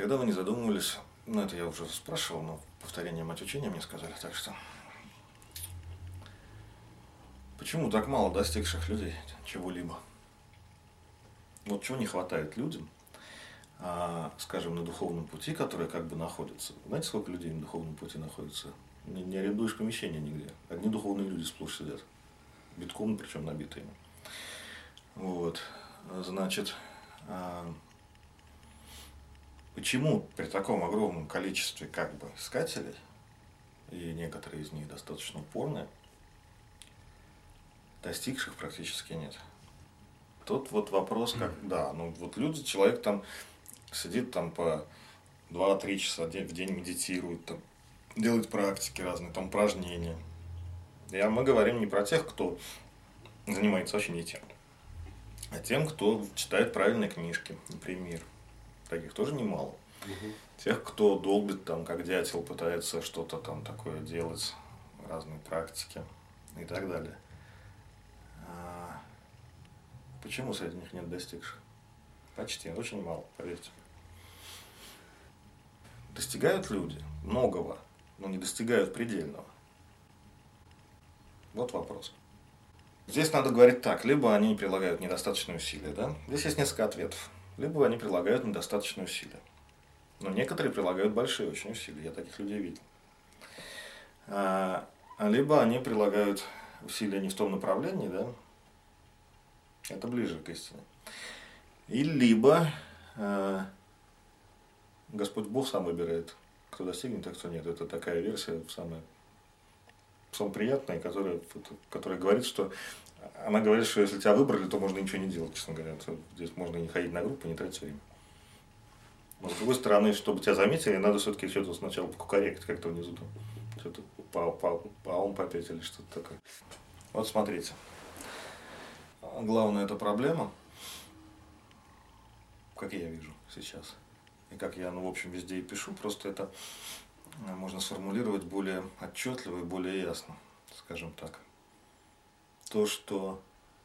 Никогда вы не задумывались, ну это я уже спрашивал, но повторение мать учения мне сказали, так что почему так мало достигших людей чего-либо? Вот чего не хватает людям, скажем, на духовном пути, которые как бы находятся. Знаете, сколько людей на духовном пути находится? Не арендуешь помещение нигде. Одни духовные люди сплошь сидят. Битком, причем набитыми. Вот. Значит, почему при таком огромном количестве как бы искателей, и некоторые из них достаточно упорные, достигших практически нет? Тут вот вопрос, как, да, ну вот люди, человек там сидит там по 2-3 часа в день медитирует, там, делает практики разные, там упражнения. Мы говорим не про тех, кто занимается вообще не тем, а тем, кто читает правильные книжки, например. Таких тоже немало. Тех, кто долбит там, как дятел, пытается что-то там такое делать, разные практики и так далее. Почему среди них нет достигших? Почти, очень мало, поверьте. Достигают люди многого, но не достигают предельного. Вот вопрос. Здесь надо говорить так, либо они прилагают недостаточные усилия, да? Здесь есть несколько ответов. Либо они прилагают недостаточные усилия. Но некоторые прилагают большие очень усилия, я таких людей видел. Либо они прилагают усилия не в том направлении, да? Это ближе к истине. И либо Господь Бог сам выбирает, кто достигнет, а кто нет. Это такая версия самая приятная, которая говорит, что она говорит, что если тебя выбрали, то можно ничего не делать, честно говоря. Здесь можно не ходить на группу, не тратить время. Но с другой стороны, чтобы тебя заметили, надо все-таки что-то сначала покукарекать как-то внизу там. Что-то по попеть или что-то такое. Вот смотрите. Главная эта проблема, как я вижу сейчас, и как я, в общем, везде и пишу, просто это можно сформулировать более отчетливо и более ясно, скажем так. То, что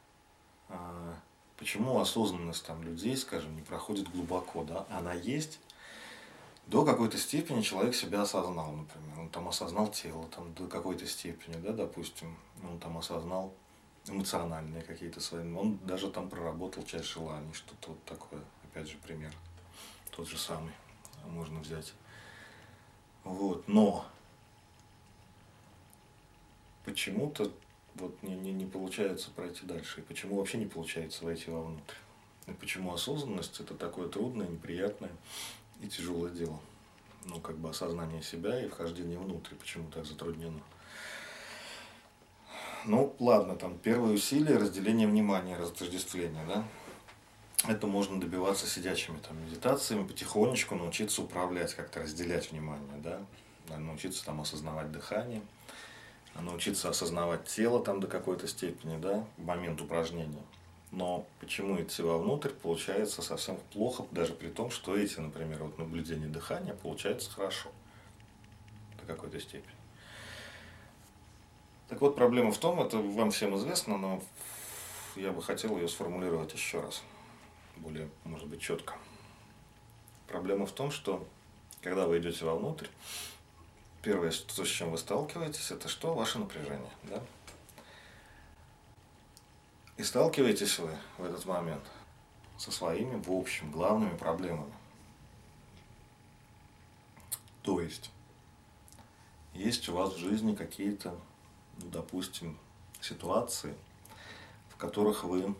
почему осознанность там людей, скажем, не проходит глубоко, да, она есть. До какой-то степени человек себя осознал, например, он там осознал тело, там до какой-то степени, да, допустим, он там осознал эмоциональные какие-то свои, он даже там проработал часть желаний, что-то вот такое, опять же, пример, тот же самый, можно взять. Вот, но почему-то вот не получается пройти дальше, и почему вообще не получается войти вовнутрь, и почему осознанность это такое трудное, неприятное и тяжелое дело, как бы осознание себя и вхождение внутрь, почему так затруднено. Ладно, там первые усилия, разделение внимания, разотождествление, да. Это можно добиваться сидячими там медитациями, потихонечку научиться управлять, как-то разделять внимание, да. Научиться там осознавать дыхание, научиться осознавать тело там до какой-то степени, да, в момент упражнения. Но почему идти вовнутрь получается совсем плохо, даже при том, что эти, например, вот наблюдение дыхания получается хорошо до какой-то степени. Так вот, проблема в том, это вам всем известно, но я бы хотел ее сформулировать еще раз, более, может быть, четко. Проблема в том, что когда вы идете вовнутрь, первое, с чем вы сталкиваетесь, это что? Ваше напряжение, да? И сталкиваетесь вы в этот момент со своими, в общем, главными проблемами. То есть у вас в жизни какие-то, допустим, ситуации, в которых вы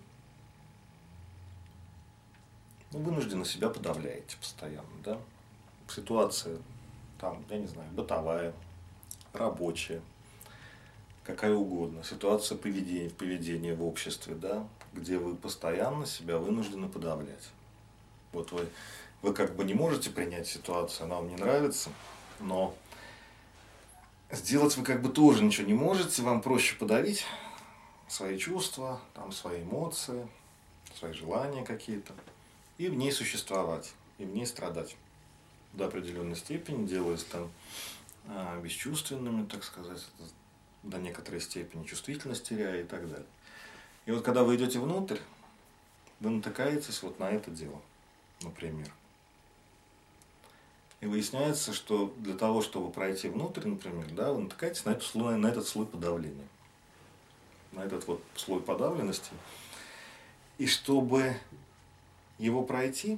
вынуждены себя подавляете постоянно, да? Ситуация там, я не знаю, бытовая, рабочая, какая угодно, ситуация поведения в обществе, да, где вы постоянно себя вынуждены подавлять. Вот вы как бы не можете принять ситуацию, она вам не нравится, но сделать вы как бы тоже ничего не можете, вам проще подавить свои чувства, там, свои эмоции, свои желания какие-то, и в ней существовать, и в ней страдать до определенной степени, делаясь там бесчувственными, так сказать, до некоторой степени чувствительность теряя и так далее. И вот когда вы идете внутрь, вы натыкаетесь вот на это дело, например. И выясняется, что для того, чтобы пройти внутрь, например, да, вы натыкаетесь на этот слой подавления, на этот вот слой подавленности. И чтобы его пройти,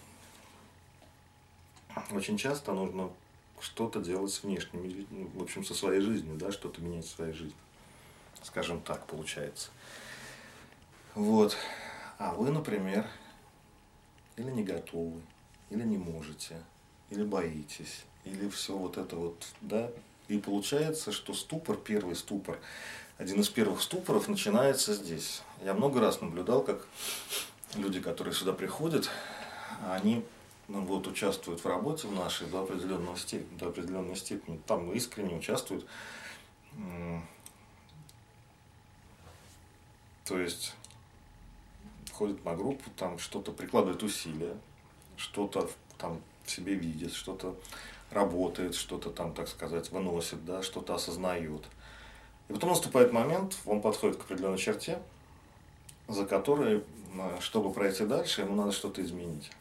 очень часто нужно что-то делать с внешним, в общем, со своей жизнью, да, что-то менять в своей жизни. Скажем так, получается. Вот. А вы, например, или не готовы, или не можете, или боитесь, или все вот это вот, да. И получается, что ступор, первый ступор, один из первых ступоров начинается здесь. Я много раз наблюдал, как люди, которые сюда приходят, они вот, участвуют в работе в нашей до определенной степени, там искренне участвуют. То есть ходят на группу, там что-то прикладывают усилия, что-то там в себе видит, что-то работает, что-то там, так сказать, выносит, да, что-то осознает. И потом наступает момент, он подходит к определенной черте, за которой, чтобы пройти дальше, ему надо что-то изменить.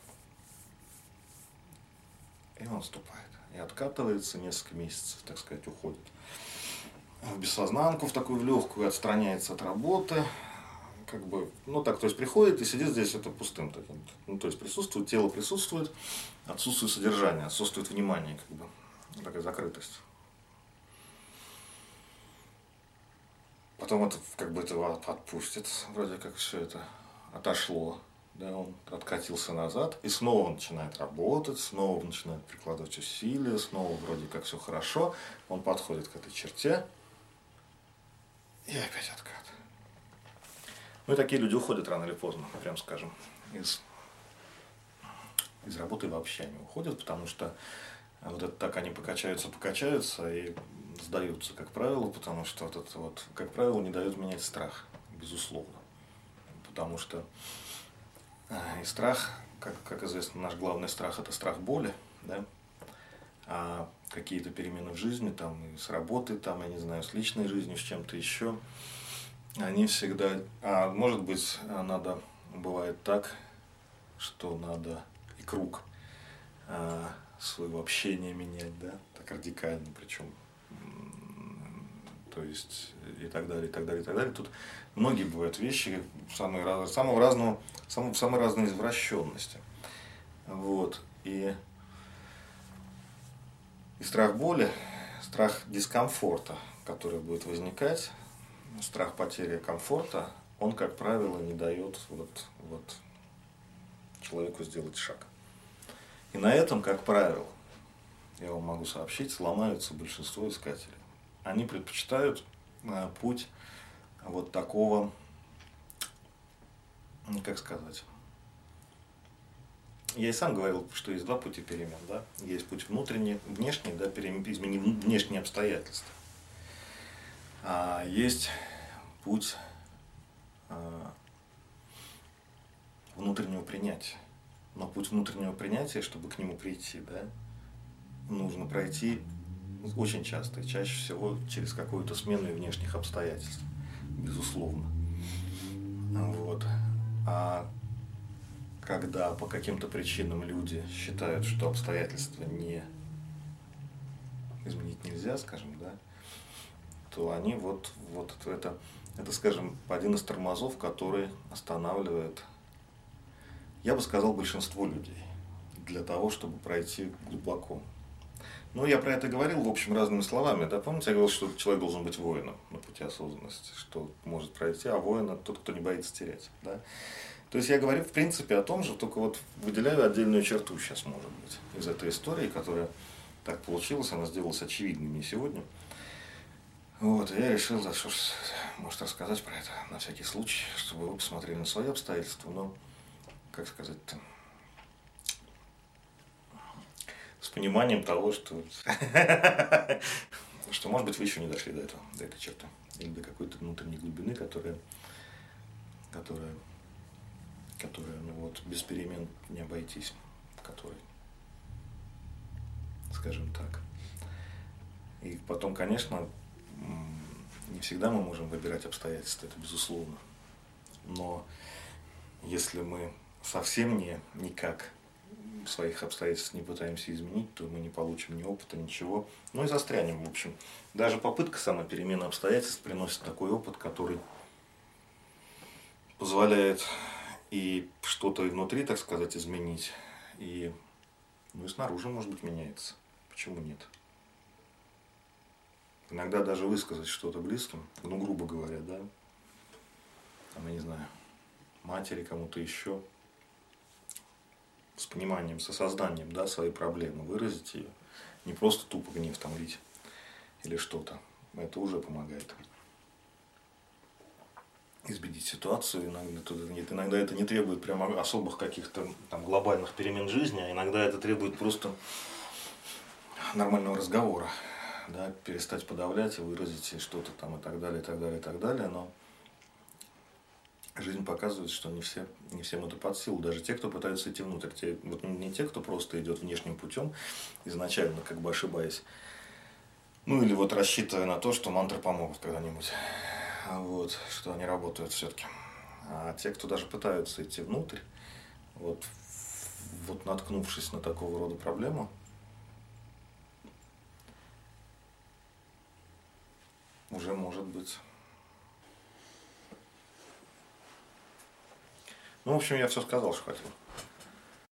И он вступает. И откатывается, несколько месяцев, так сказать, уходит в бессознанку, в такую в легкую, отстраняется от работы. Как бы, ну так, то есть приходит и сидит здесь это пустым таким. Ну, то есть присутствует, тело присутствует, отсутствует содержание, отсутствует внимание, как бы, такая закрытость. Потом это как бы этого отпустит, вроде как все это отошло, да, он откатился назад, и снова он начинает работать, снова начинает прикладывать усилия, снова вроде как все хорошо, он подходит к этой черте, и опять откат. Ну и такие люди уходят рано или поздно, прям скажем, из работы вообще они уходят, потому что вот это так они покачаются и сдаются, как правило, потому что вот это вот, как правило, не дает менять страх, безусловно. Потому что и страх, как известно, наш главный страх – это страх боли, да, а какие-то перемены в жизни, там, и с работой, там, я не знаю, с личной жизнью, с чем-то еще, они всегда, может быть, бывает так, что надо и круг своего общения менять, да, так радикально, причем, то есть, и так далее, и так далее, и так далее. Тут многие бывают вещи самой разной извращенности. Вот. И страх боли, страх дискомфорта, который будет возникать, страх потери комфорта, он, как правило, не дает вот человеку сделать шаг. И на этом, как правило, я вам могу сообщить, сломаются большинство искателей. Они предпочитают путь вот такого, как сказать. Я и сам говорил, что есть два пути перемен, да. Есть путь внутренний, внешний, да, изменить внешние обстоятельства. А есть путь внутреннего принятия. Но путь внутреннего принятия, чтобы к нему прийти, да, нужно пройти очень часто, и чаще всего через какую-то смену внешних обстоятельств, безусловно. Вот. А когда по каким-то причинам люди считают, что обстоятельства не изменить нельзя, скажем, да, то они вот это, скажем, один из тормозов, который останавливает, я бы сказал, большинство людей для того, чтобы пройти глубоко. Ну, я про это говорил, в общем, разными словами. Да? Помните, я говорил, что человек должен быть воином на пути осознанности, что может пройти, а воин – это тот, кто не боится терять. Да? То есть я говорю, в принципе, о том же, только вот выделяю отдельную черту сейчас, может быть, из этой истории, которая так получилась, она сделалась очевидной мне сегодня. Вот, и я решил, да, что ж, может, рассказать про это на всякий случай, чтобы вы посмотрели на свои обстоятельства, но, как сказать-то, с пониманием того, что, может быть, вы еще не дошли до этой черты, или до какой-то внутренней глубины, которая ну, вот, без перемен не обойтись, которой, скажем так. И потом, конечно, не всегда мы можем выбирать обстоятельства, это безусловно. Но если мы совсем никак своих обстоятельств не пытаемся изменить, то мы не получим ни опыта, ничего. Ну и застрянем, в общем. Даже попытка самоперемены обстоятельств приносит такой опыт, который позволяет и что-то и внутри, так сказать, изменить, и, ну, и снаружи, может быть, меняется. Почему нет? Иногда даже высказать что-то близким, ну, грубо говоря, да, там, я не знаю, матери, кому-то еще, с пониманием, с осознанием, да, своей проблемы, выразить ее, не просто тупо гнев там лить или что-то, это уже помогает изменить ситуацию. Иногда это не требует прямо особых каких-то там глобальных перемен жизни, а иногда это требует просто нормального разговора, да, перестать подавлять и выразить что-то там и так далее, и так далее, и так далее, но жизнь показывает, что не всем это под силу, даже те, кто пытаются идти внутрь, вот не те, кто просто идет внешним путем, изначально как бы ошибаясь, ну или вот рассчитывая на то, что мантры помогут когда-нибудь, вот, что они работают все-таки. А те, кто даже пытаются идти внутрь, вот наткнувшись на такого рода проблему, уже может быть. Ну, в общем, я все сказал, что хотел.